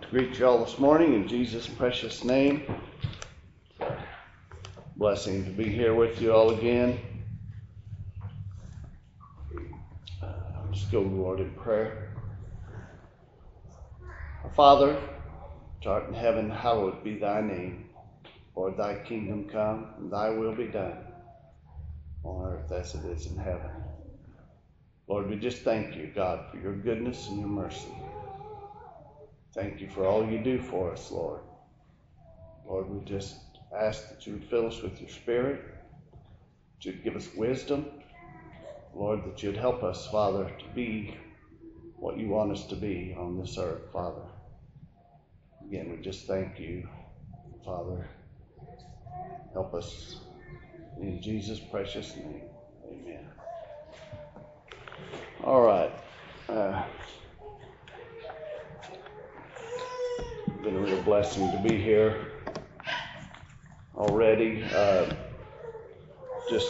Greet you all this morning in Jesus' precious name. Blessing to be here with you all again. Let's go to the Lord in prayer. Our Father, which art in heaven, hallowed be thy name. Lord, thy kingdom come, and thy will be done on earth as it is in heaven. Lord, we just thank you, God, for your goodness and your mercy. Thank you for all you do for us, Lord. Lord, we just ask that you would fill us with your Spirit, that you'd give us wisdom. Lord, that you'd help us, Father, to be what you want us to be on this earth, Father. Again, we just thank you, Father. Help us in Jesus' precious name. Amen. All right. Been a real blessing to be here already. Just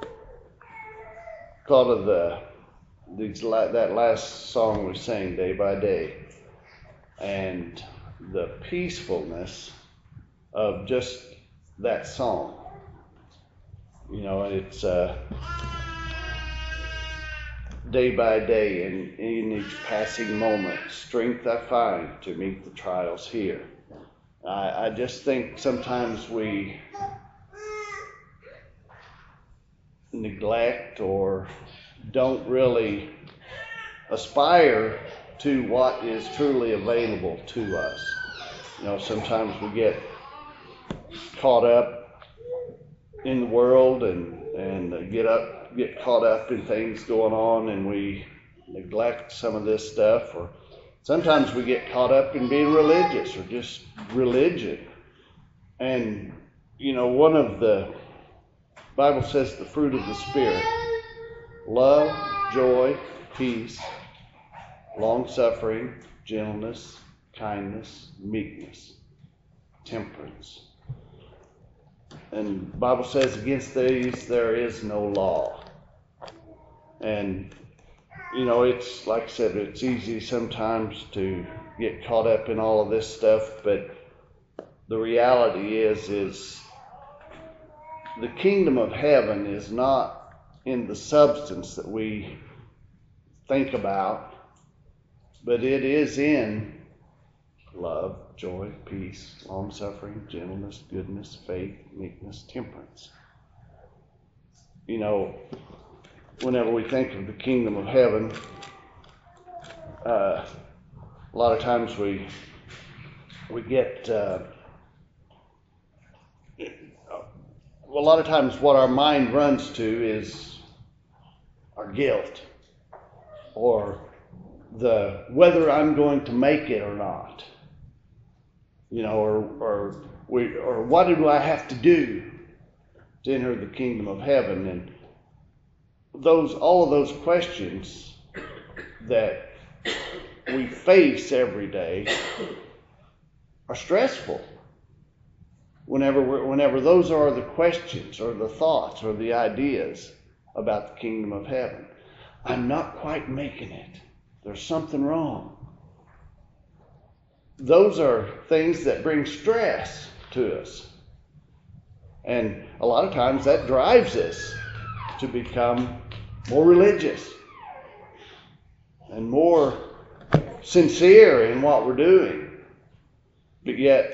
thought of that last song we sang, Day by Day, and the peacefulness of just that song. You know, it's day by day, and in each passing moment, strength I find to meet the trials here. I just think sometimes we neglect or don't really aspire to what is truly available to us. You know, sometimes we get caught up in the world and get caught up in things going on, and we neglect some of this stuff. Or sometimes we get caught up in being religious or just religion. And, you know, one of the Bible says the fruit of the Spirit: love, joy, peace, long-suffering, gentleness, kindness, meekness, temperance. And the Bible says against these there is no law. And, you know, it's like I said, it's easy sometimes to get caught up in all of this stuff, but the reality is the kingdom of heaven is not in the substance that we think about, but it is in love, joy, peace, long-suffering, gentleness, goodness, faith, meekness, temperance. You know, whenever we think of the kingdom of heaven, a lot of times we get a lot of times what our mind runs to is our guilt, or the whether I'm going to make it or not, you know, or what do I have to do to enter the kingdom of heaven? And all of those questions that we face every day are stressful. Whenever those are the questions or the thoughts or the ideas about the kingdom of heaven, I'm not quite making it. There's something wrong. Those are things that bring stress to us. And a lot of times that drives us to become more religious and more sincere in what we're doing. But yet,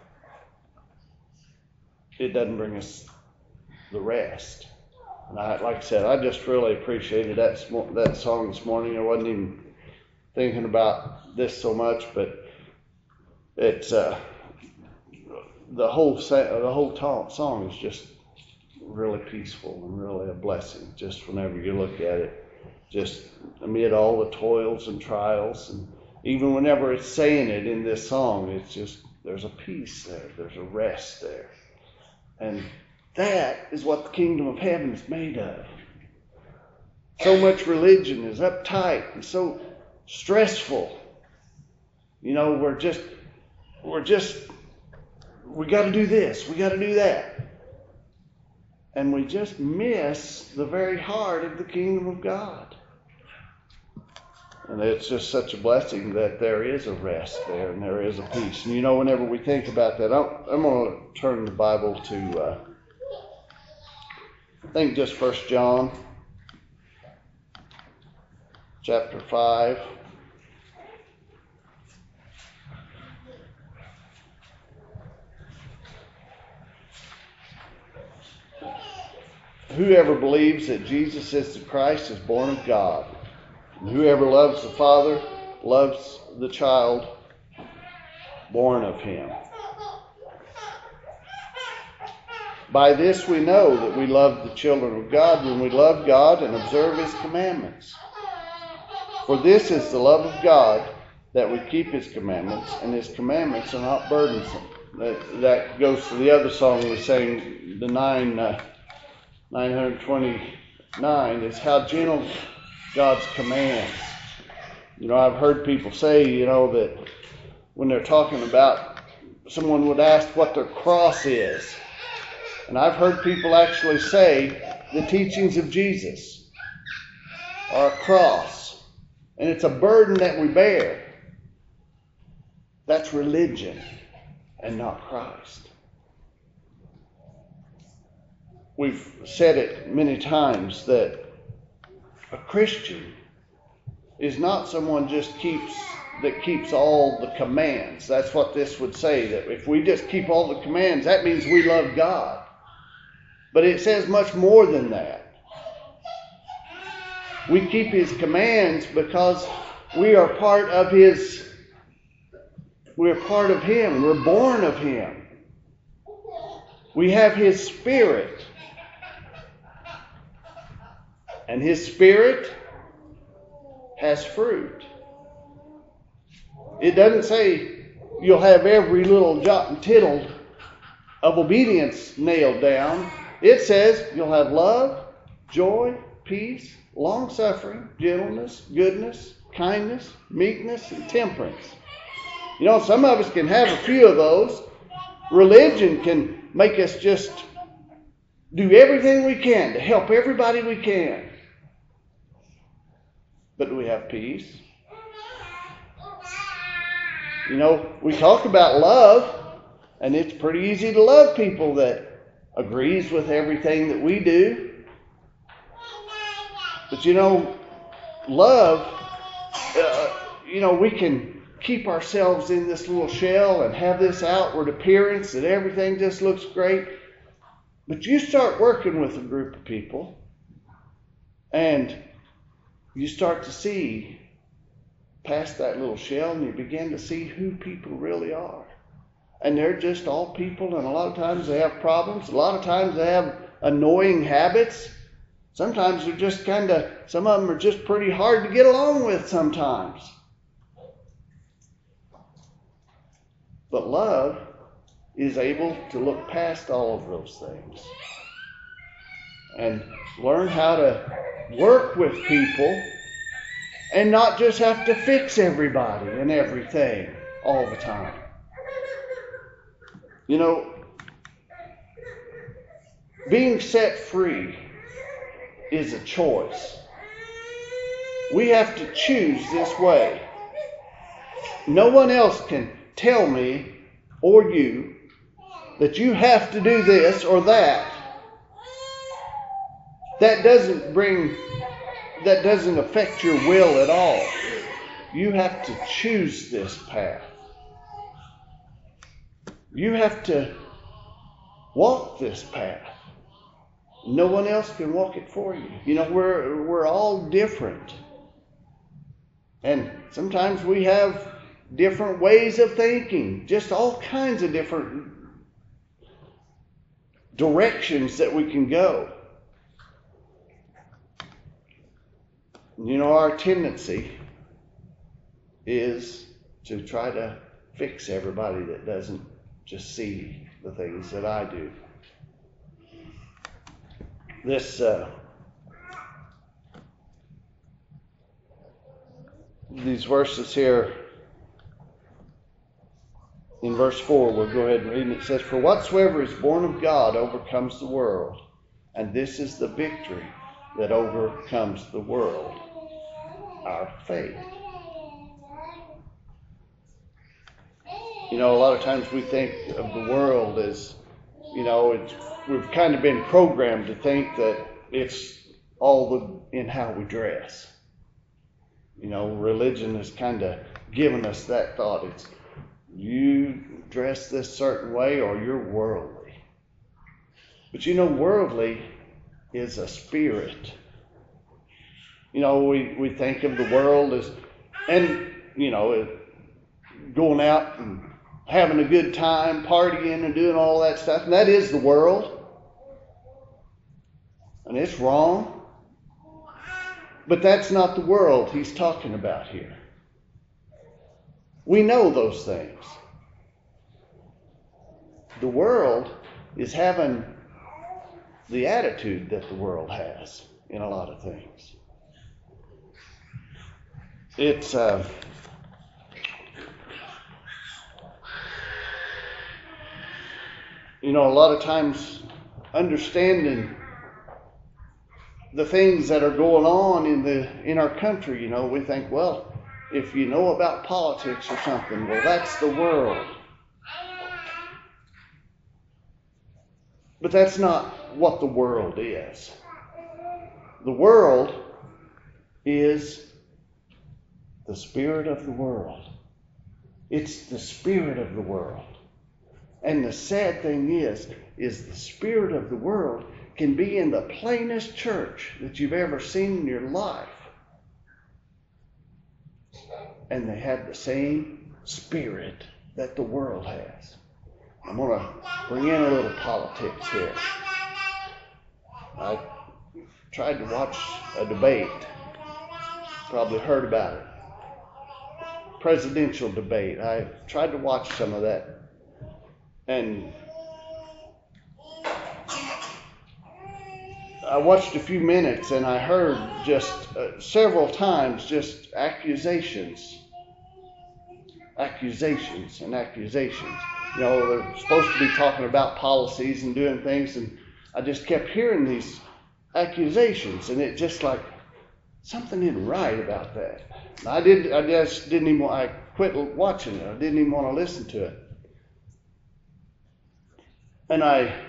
it doesn't bring us the rest. And like I said, I just really appreciated that song this morning. I wasn't even thinking about this so much, but it's the whole song is just really peaceful and really a blessing. Just whenever you look at it, just amid all the toils and trials, and even whenever it's saying it in this song, it's just there's a peace there, there's a rest there. And that is what the kingdom of heaven is made of. So much religion is uptight and so stressful. You know, we got to do this, we got to do that. And we just miss the very heart of the kingdom of God. And it's just such a blessing that there is a rest there and there is a peace. And whenever we think about that, I'm going to turn the Bible to, I think just 1 John chapter 5. Whoever believes that Jesus is the Christ is born of God. And whoever loves the Father loves the child born of him. By this we know that we love the children of God when we love God and observe his commandments. For this is the love of God, that we keep his commandments, and his commandments are not burdensome. That goes to the other song we sang, the 929, is how gentle God's commands. I've heard people say, that when they're talking about, someone would ask what their cross is. And I've heard people actually say the teachings of Jesus are a cross. And it's a burden that we bear. That's religion and not Christ. We've said it many times that a Christian is not someone that keeps all the commands. That's what this would say, that if we just keep all the commands, that means we love God. But it says much more than that. We keep his commands because we are part of him. We're born of him. We have his Spirit. And his Spirit has fruit. It doesn't say you'll have every little jot and tittle of obedience nailed down. It says you'll have love, joy, peace, long-suffering, gentleness, goodness, kindness, meekness, and temperance. Some of us can have a few of those. Religion can make us just do everything we can to help everybody we can. But do we have peace? We talk about love, and it's pretty easy to love people that agrees with everything that we do. But love, we can keep ourselves in this little shell and have this outward appearance that everything just looks great. But you start working with a group of people, and you start to see past that little shell, and you begin to see who people really are. And they're just all people, and a lot of times they have problems. A lot of times they have annoying habits. Sometimes they're just some of them are just pretty hard to get along with sometimes. But love is able to look past all of those things and learn how to work with people and not just have to fix everybody and everything all the time. Being set free is a choice. We have to choose this way. No one else can tell me or you that you have to do this or that. That doesn't affect your will at all. You have to choose this path. You have to walk this path. No one else can walk it for you. We're all different. And sometimes we have different ways of thinking. Just all kinds of different directions that we can go. Our tendency is to try to fix everybody that doesn't just see the things that I do. These verses here in verse 4, we'll go ahead and read it. It says, "For whatsoever is born of God overcomes the world, and this is the victory that overcomes the world, our faith." A lot of times we think of the world as, we've kind of been programmed to think that it's all in how we dress. Religion has kind of given us that thought. It's you dress this certain way or you're worldly. But worldly is a spirit. We think of the world as, going out and having a good time, partying and doing all that stuff. And that is the world. And it's wrong. But that's not the world he's talking about here. We know those things. The world is having the attitude that the world has in a lot of things. It's a lot of times understanding the things that are going on in our country, we think, well, if you know about politics or something, well, that's the world. But that's not what the world is. The world is the spirit of the world. It's the spirit of the world. And the sad thing is the spirit of the world can be in the plainest church that you've ever seen in your life. And they have the same spirit that the world has. I'm going to bring in a little politics here. I tried to watch a debate. Probably heard about it. Presidential debate. I tried to watch some of that. And I watched a few minutes and I heard just several times just accusations. Accusations and accusations. They're supposed to be talking about policies and doing things, and I just kept hearing these accusations, and it just like something isn't right about that. I just didn't even. I quit watching it. I didn't even want to listen to it. And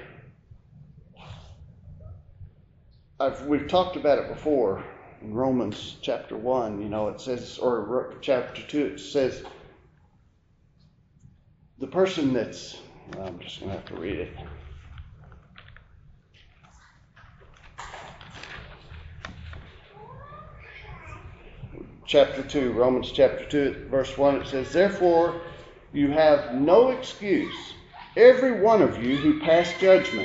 we've talked about it before in Romans chapter 1. It says, or chapter 2, it says. The person that's, I'm just going to have to read it. Chapter 2, Romans chapter 2, verse 1, it says, therefore you have no excuse, every one of you who pass judgment.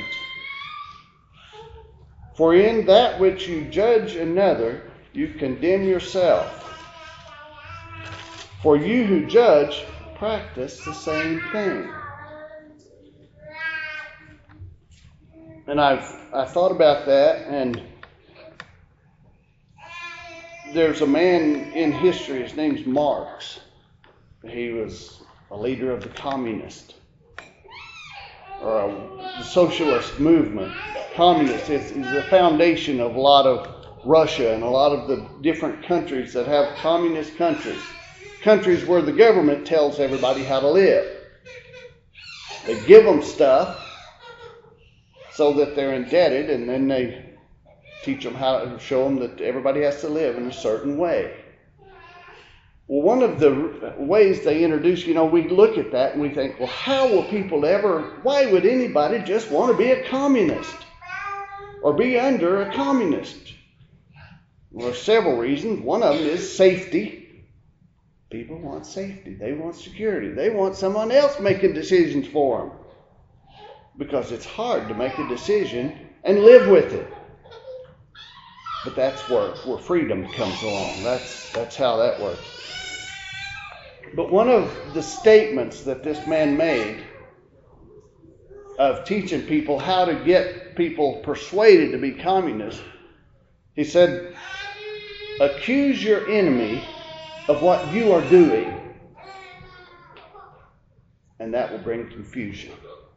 For in that which you judge another, you condemn yourself. For you who judge practice the same thing. And I thought about that, and there's a man in history, his name's Marx. He was a leader of the communist or the socialist movement. Communist is the foundation of a lot of Russia and a lot of the different countries that have communist countries. Countries where the government tells everybody how to live. They give them stuff so that they're indebted, and then they teach them how to show them that everybody has to live in a certain way. Well, one of the ways they introduce, we look at that and we think, well, how will people why would anybody just want to be a communist or be under a communist? Well, there's several reasons. One of them is safety. People want safety. They want security. They want someone else making decisions for them. Because it's hard to make a decision and live with it. But that's where freedom comes along. That's how that works. But one of the statements that this man made of teaching people how to get people persuaded to be communists, he said, accuse your enemy of what you are doing, and that will bring confusion.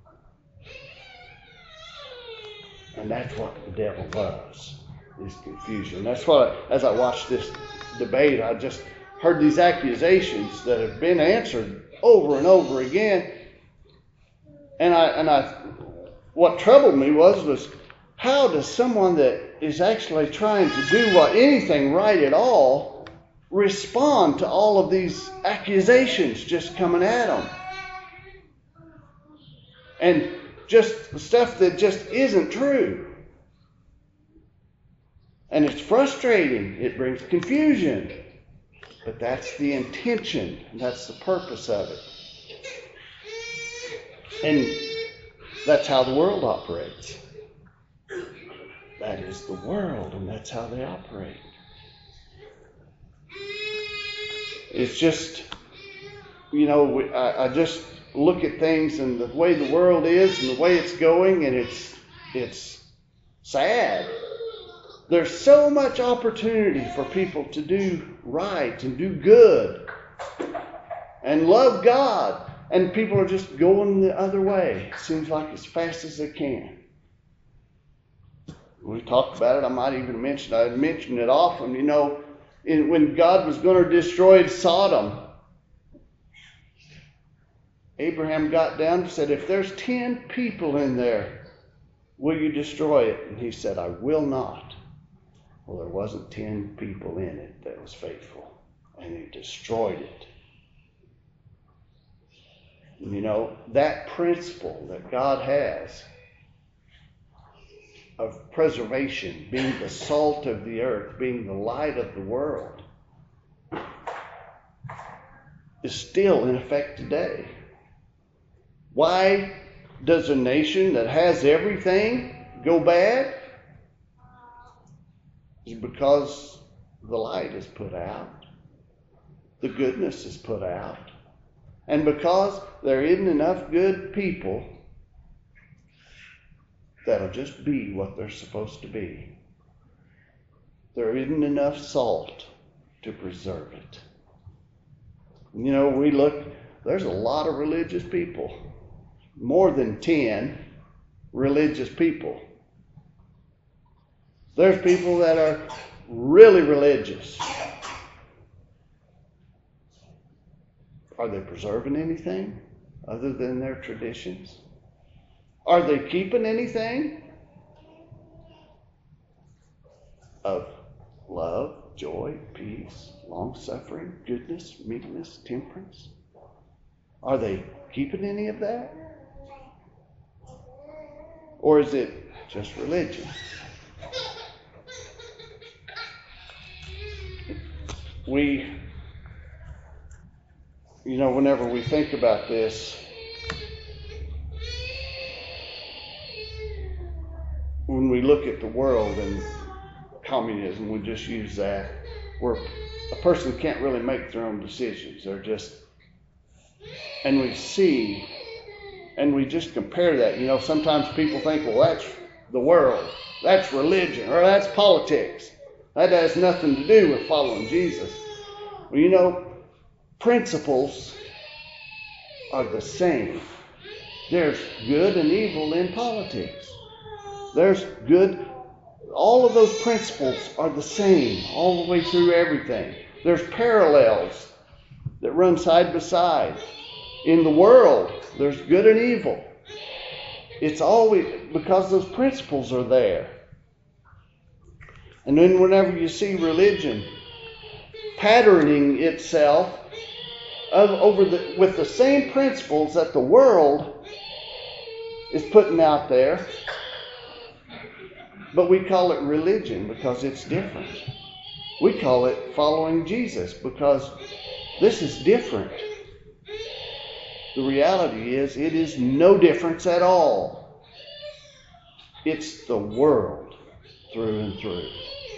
And that's what the devil loves, is confusion. That's why, as I watched this debate, I just heard these accusations that have been answered over and over again. And what troubled me was how does someone that is actually trying to do anything right at all respond to all of these accusations just coming at them? And just stuff that just isn't true. And it's frustrating. It brings confusion. But that's the intention. That's the purpose of it. And that's how the world operates. That is the world, and that's how they operate. It's just, I just look at things and the way the world is and the way it's going, and it's sad. There's so much opportunity for people to do right and do good and love God, and people are just going the other way. It seems like as fast as they can. We talked about it. I mentioned it often. When God was going to destroy Sodom, Abraham got down and said, if there's 10 people in there, will you destroy it? And he said, I will not. Well, there wasn't 10 people in it that was faithful, and he destroyed it. That principle that God has of preservation, being the salt of the earth, being the light of the world, is still in effect today. Why does a nation that has everything go bad? It's because the light is put out, the goodness is put out, and because there isn't enough good people that'll just be what they're supposed to be. There isn't enough salt to preserve it. We look, there's a lot of religious people, more than 10 religious people. There's people that are really religious. Are they preserving anything other than their traditions? Are they keeping anything of love, joy, peace, long-suffering, goodness, meekness, temperance? Are they keeping any of that? Or is it just religion? Whenever we think about this, when we look at the world and communism, we just use that, where a person can't really make their own decisions. They're just, and we see, and we just compare that. Sometimes people think, well, that's the world, that's religion, or that's politics. That has nothing to do with following Jesus. Well, principles are the same. There's good and evil in politics. There's good. All of those principles are the same all the way through everything. There's parallels that run side by side. In the world, there's good and evil. It's always because those principles are there. And then whenever you see religion patterning itself with the same principles that the world is putting out there, but we call it religion because it's different. We call it following Jesus because this is different. The reality is it is no difference at all. It's the world through and through.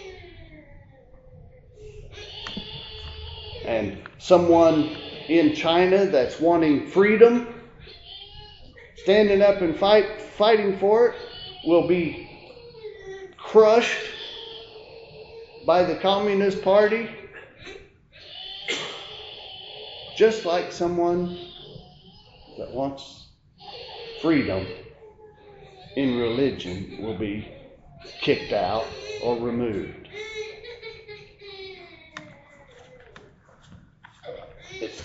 And someone in China that's wanting freedom, standing up and fighting for it, will be crushed by the Communist Party, just like someone that wants freedom in religion will be kicked out or removed.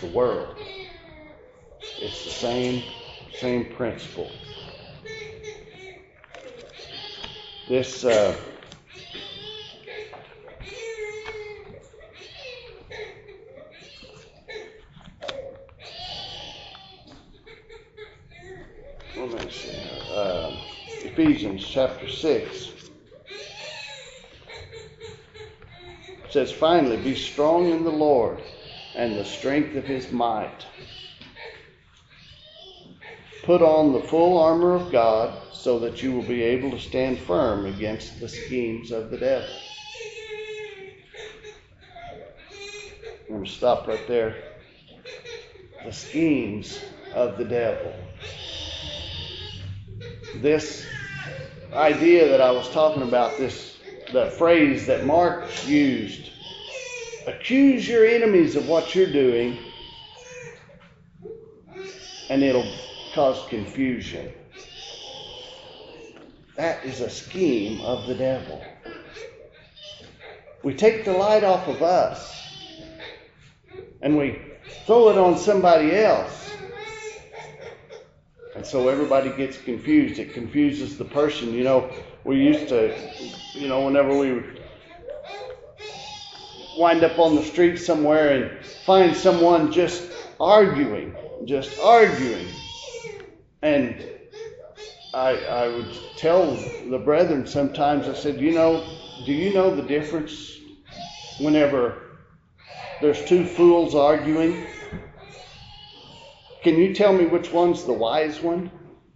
the world. It's the same principle. This let me see. Ephesians chapter 6 says, "Finally, be strong in the Lord and the strength of his might. Put on the full armor of God so that you will be able to stand firm against the schemes of the devil." I'm going to stop right there. The schemes of the devil. This idea that I was talking about, the phrase that Mark used, accuse your enemies of what you're doing, and it'll cause confusion. That is a scheme of the devil. We take the light off of us and we throw it on somebody else. And so everybody gets confused. It confuses the person. We used to, whenever we wind up on the street somewhere and find someone just arguing. And I would tell the brethren sometimes, I said, do you know the difference whenever there's two fools arguing? Can you tell me which one's the wise one?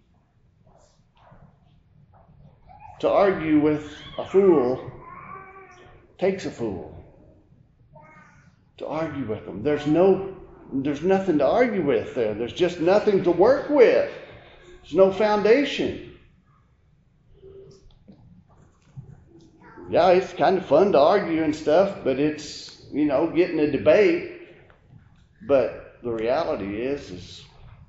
To argue with a fool takes a fool. To argue with them. There's nothing to argue with there. There's just nothing to work with. There's no foundation. Yeah, it's kind of fun to argue and stuff, but it's, getting a debate. But the reality is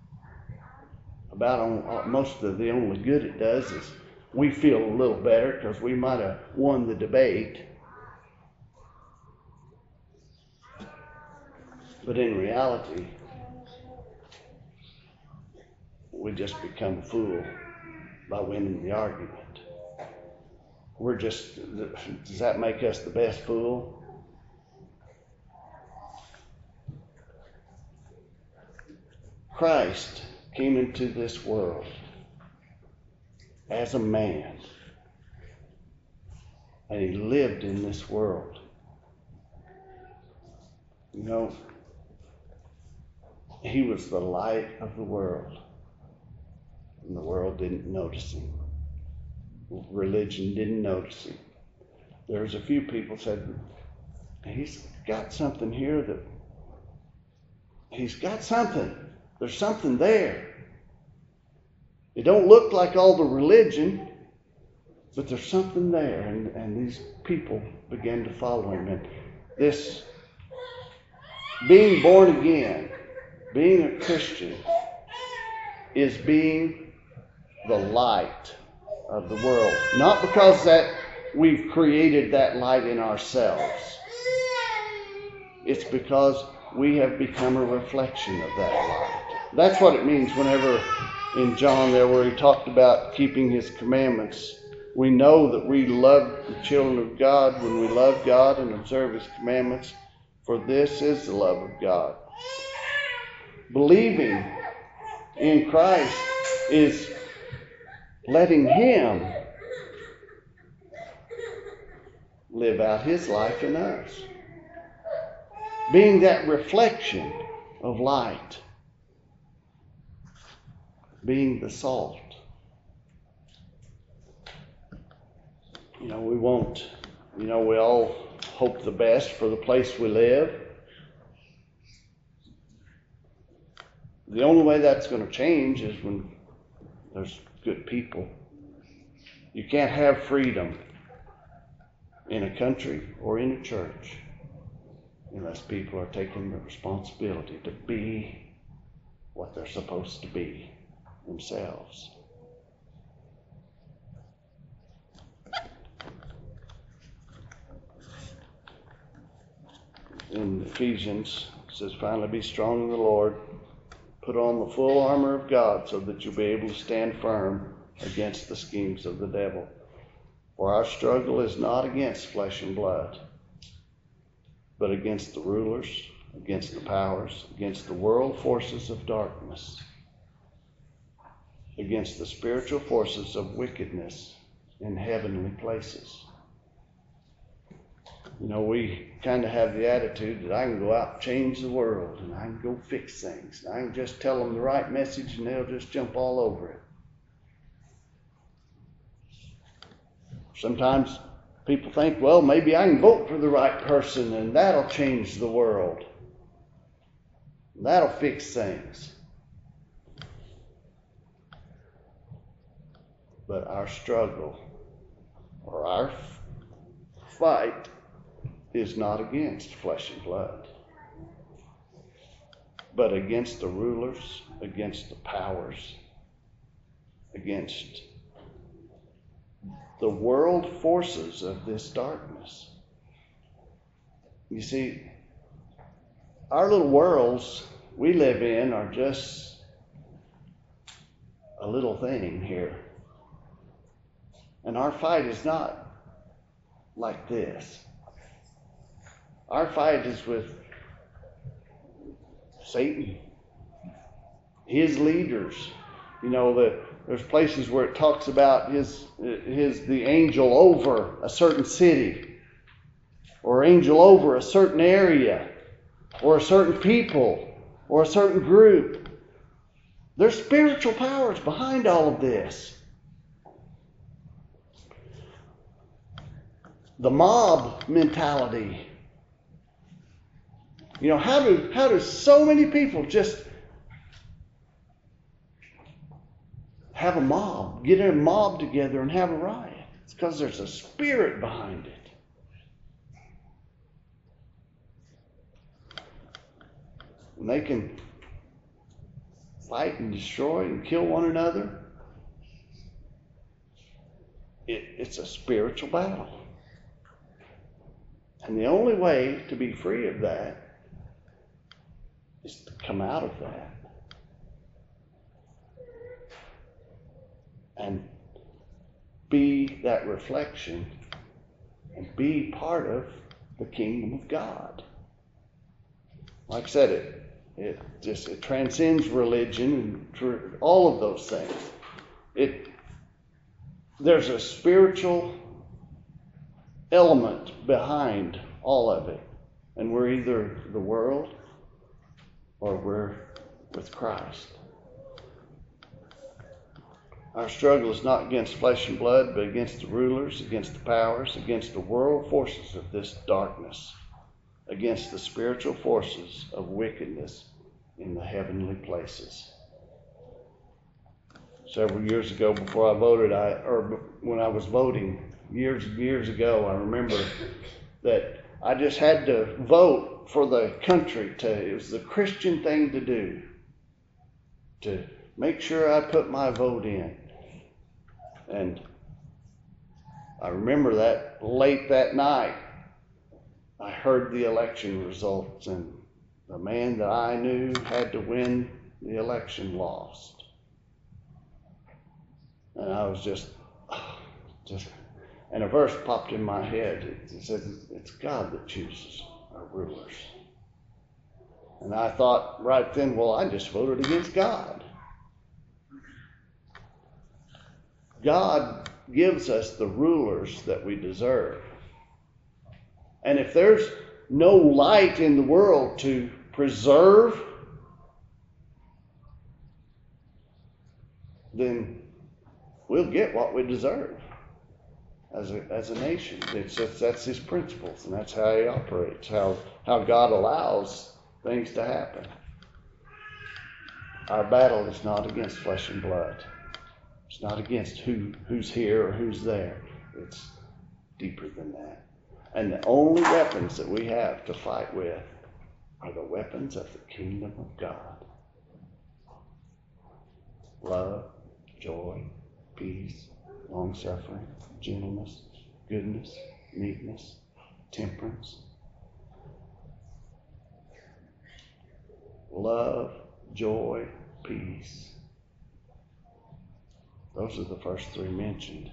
about most of the only good it does is we feel a little better because we might have won the debate. But in reality, we just become a fool by winning the argument. Does that make us the best fool? Christ came into this world as a man, and he lived in this world. He was the light of the world, and the world didn't notice him. Religion didn't notice him. There's a few people said, he's got something here that he's got something. There's something there. It don't look like all the religion, but there's something there. And these people began to follow him. And this being born again, being a Christian, is being the light of the world. Not because that we've created that light in ourselves. It's because we have become a reflection of that light. That's what it means whenever in John there where he talked about keeping his commandments. We know that we love the children of God when we love God and observe his commandments, for this is the love of God. Believing in Christ is letting him live out his life in us. Being that reflection of light. Being the salt. We all hope the best for the place we live. The only way that's going to change is when there's good people. You can't have freedom in a country or in a church unless people are taking the responsibility to be what they're supposed to be themselves. In Ephesians says, finally be strong in the Lord. Put on the full armor of God so that you'll be able to stand firm against the schemes of the devil. For our struggle is not against flesh and blood, but against the rulers, against the powers, against the world forces of darkness, against the spiritual forces of wickedness in heavenly places. You know, we kind of have the attitude that I can go out and change the world, and I can go fix things, and I can just tell them the right message and they'll just jump all over it. Sometimes people think, well, maybe I can vote for the right person and that'll change the world. That'll fix things. But our struggle or our fight is not against flesh and blood, but against the rulers, against the powers, against the world forces of this darkness. You see, our little worlds we live in are just a little thing here. And our fight is not like this. Our fight is with Satan, his leaders. You know, there's places where it talks about the angel over a certain city, or angel over a certain area, or a certain people, or a certain group. There's spiritual powers behind all of this. The mob mentality. You know, how do so many people just have a mob, get a mob together and have a riot? It's because there's a spirit behind it. And they can fight and destroy and kill one another. It's a spiritual battle. And the only way to be free of that is to come out of that and be that reflection and be part of the kingdom of God. Like I said, it transcends religion and all of those things. There's a spiritual element behind all of it, and we're either the world or we're with Christ. Our struggle is not against flesh and blood, but against the rulers, against the powers, against the world forces of this darkness, against the spiritual forces of wickedness in the heavenly places. Several years ago, before I voted, when I was voting years ago, I remember that I just had to vote for the country. It was the Christian thing to do, to make sure I put my vote in. And I remember that late that night, I heard the election results, and the man that I knew had to win the election lost. And I was just, and a verse popped in my head. It says, it's God that chooses our rulers. And I thought right then, well, I just voted against God. God gives us the rulers that we deserve. And if there's no light in the world to preserve, then we'll get what we deserve as a nation. That's his principles, and that's how he operates, how God allows things to happen. Our battle is not against flesh and blood. It's not against who's here or who's there. It's deeper than that. And the only weapons that we have to fight with are the weapons of the kingdom of God. Love, joy, peace, long-suffering, gentleness, goodness, meekness, temperance. love, joy, peace. Those are the first three mentioned.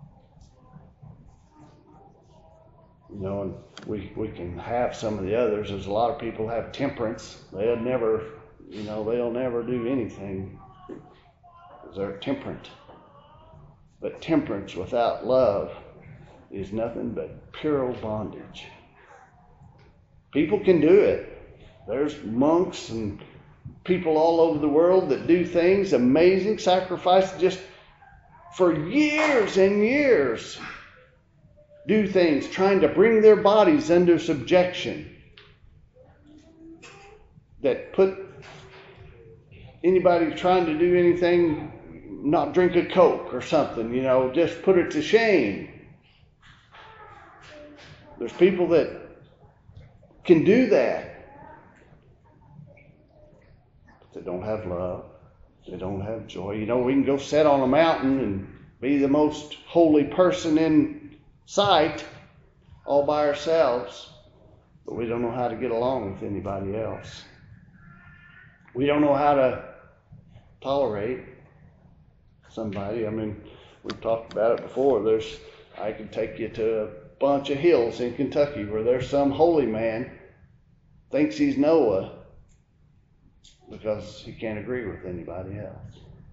You know, and we can have some of the others. There's a lot of people have temperance. They'll never do anything because they're temperate. But temperance without love is nothing but pure bondage. People can do it. There's monks and people all over the world that do things, amazing sacrifices, just for years and years. Do things trying to bring their bodies under subjection that put anybody trying to do anything, not drink a Coke or something, just put it to shame. There's people that can do that, but they don't have love. They don't have joy. We can go sit on a mountain and be the most holy person in sight all by ourselves, but we don't know how to get along with anybody else. We don't know how to tolerate somebody. We've talked about it before. I could take you to a bunch of hills in Kentucky where there's some holy man thinks he's Noah because he can't agree with anybody else.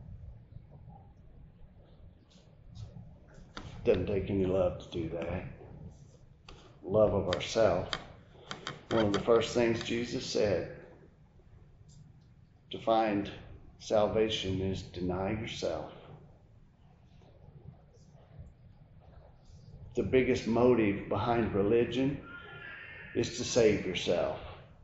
Doesn't take any love to do that. Love of ourselves. One of the first things Jesus said to find salvation is deny yourself. The biggest motive behind religion is to save yourself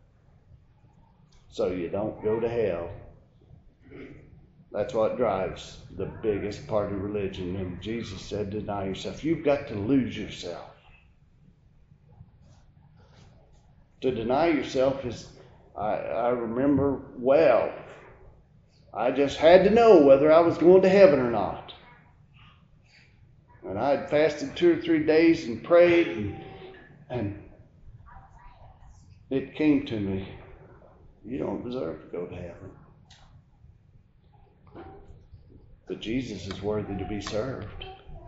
so you don't go to hell. That's what drives the biggest part of religion. And Jesus said, deny yourself. You've got to lose yourself. To deny yourself is, I remember well, I just had to know whether I was going to heaven or not. And I had fasted 2 or 3 days and prayed, and it came to me, you don't deserve to go to heaven. But Jesus is worthy to be served.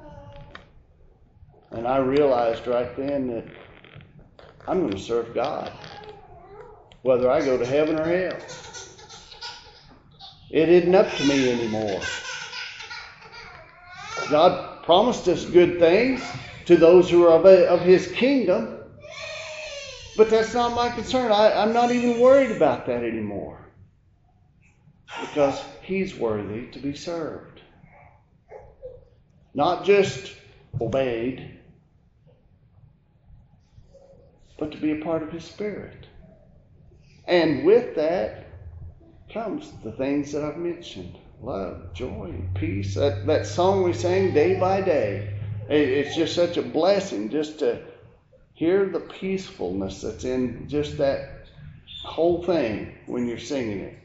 And I realized right then that I'm going to serve God, whether I go to heaven or hell. It isn't up to me anymore. God promised us good things to those who are of His kingdom, but that's not my concern. I'm not even worried about that anymore, because He's worthy to be served. Not just obeyed, but to be a part of His Spirit. And with that comes the things that I've mentioned. Love, joy, and peace. That song we sang day by day. It's just such a blessing just to hear the peacefulness that's in just that whole thing when you're singing it.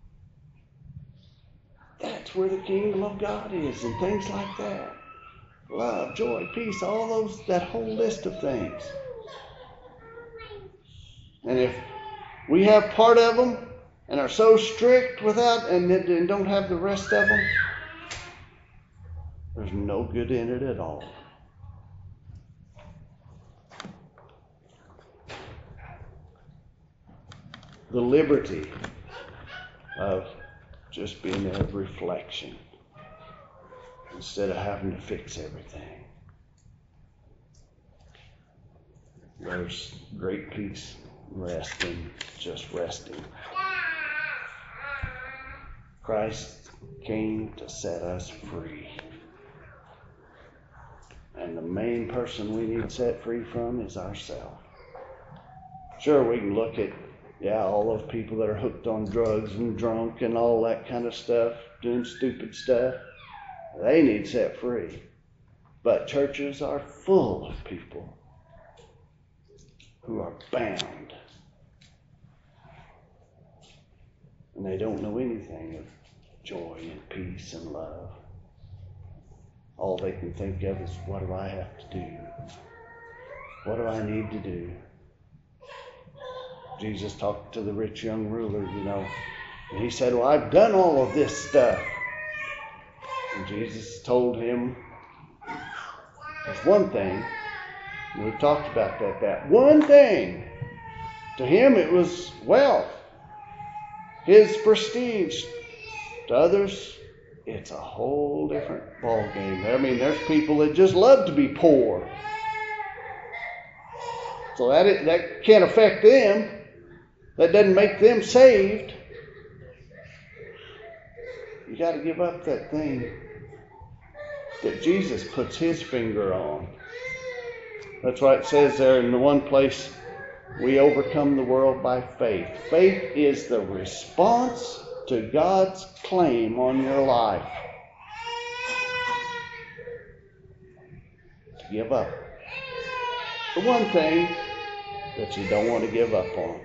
That's where the kingdom of God is, and things like that. Love, joy, peace, that whole list of things. And if we have part of them and are so strict without and don't have the rest of them, there's no good in it at all. The liberty of just being a reflection instead of having to fix everything. There's great peace and rest in just resting. Christ came to set us free. And the main person we need set free from is ourselves. Sure, we can look at, all those people that are hooked on drugs and drunk and all that kind of stuff, doing stupid stuff. They need set free. But churches are full of people who are bound. And they don't know anything of joy and peace and love. All they can think of is, what do I have to do? What do I need to do? Jesus talked to the rich young ruler, and he said, well, I've done all of this stuff. And Jesus told him, there's one thing, and we've talked about that one thing. To him it was wealth, his prestige. To others, it's a whole different ball game. I mean, there's people that just love to be poor. So that can't affect them. That doesn't make them saved. You got to give up that thing that Jesus puts his finger on. That's why it says there in the one place, we overcome the world by faith. Faith is the response to God's claim on your life. To give up the one thing that you don't want to give up on.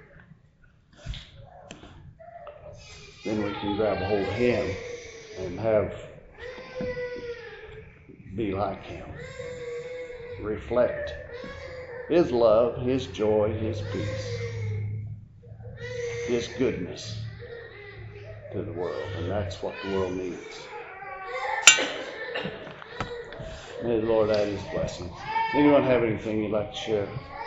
Then we can grab a hold of him and be like him. Reflect his love, his joy, his peace, his goodness to the world. And that's what the world needs. May the Lord add his blessings. Anyone have anything you'd like to share?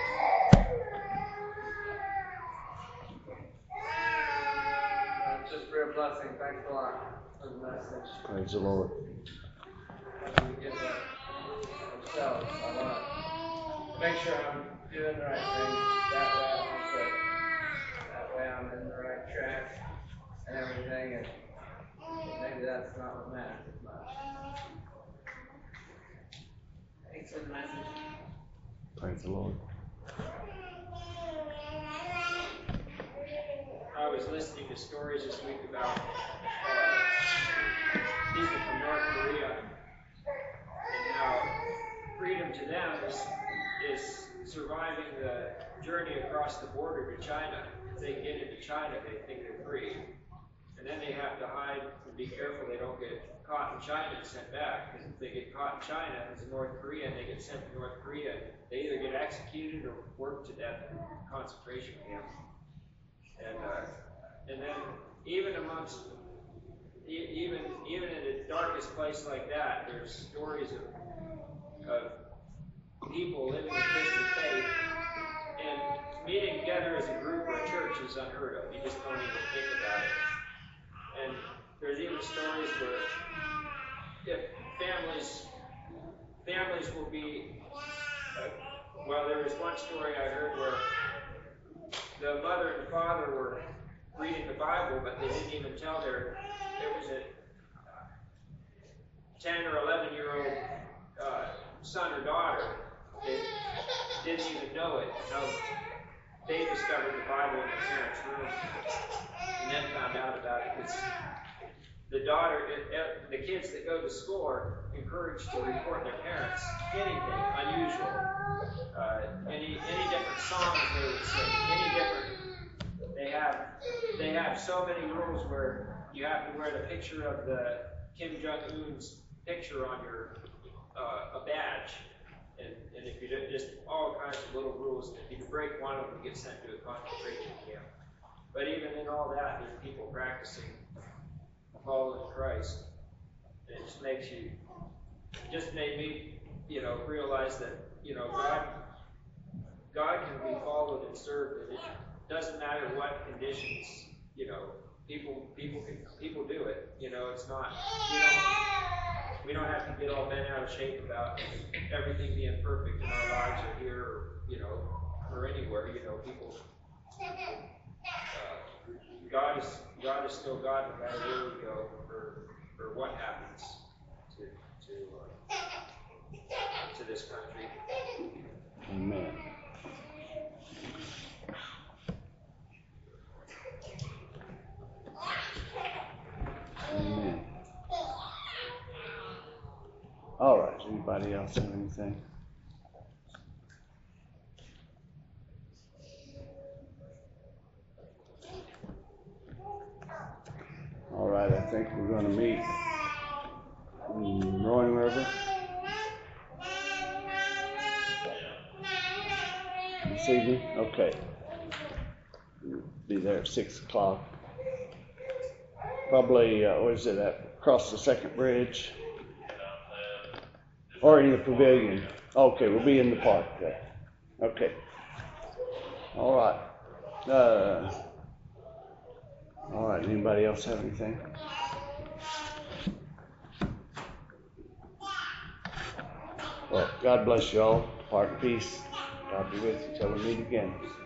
Just for a blessing. Thanks a lot for the message. Praise the Lord. As we get ourselves, I want to make sure I'm doing the right thing. That way I don't quit. That way I'm in the right track and everything. And maybe that's not what matters as much. Thanks for the message. Praise the Lord. I was listening to stories this week about people from North Korea and how freedom to them is surviving the journey across the border to China. If they get into China, they think they're free. And then they have to hide and be careful they don't get caught in China and sent back. Because if they get caught in China as a North Korean, they get sent to North Korea. They either get executed or worked to death in concentration camps. And then even amongst, even in the darkest place like that, there's stories of people living the Christian faith, and meeting together as a group or a church is unheard of. You just don't even think about it. And there's even stories where if families will be, well, there was one story I heard where the mother and father were reading the Bible, but they didn't even tell there was a 10 or 11-year-old son or daughter. They didn't even know it until they discovered the Bible in their parents' room and then found out about it. Because the kids that go to school are encouraged to report their parents anything unusual, any different songs they would sing, any different. They have so many rules where you have to wear the picture of the Kim Jong-un's picture on your a badge, and if you do, just all kinds of little rules. If you break one of them, you get sent to a concentration camp. But even in all that, there's people practicing following Christ. And it just made me, realize that, God can be followed and served, and it doesn't matter what conditions, people do it. It's not, we don't have to get all bent out of shape about everything being perfect in our lives or here, or anywhere. People. God is still God no matter where we go or what happens to this country. Amen. Amen. All right. Anybody else have anything? All right. I think we're going to meet in Roaring River this evening. Okay. Be there at 6 o'clock. Probably, where is it at? Across the second bridge? Or in the pavilion? Okay, we'll be in the park there. Okay. All right. All right, anybody else have anything? Well, God bless you all. Depart in peace. God be with you till we meet again.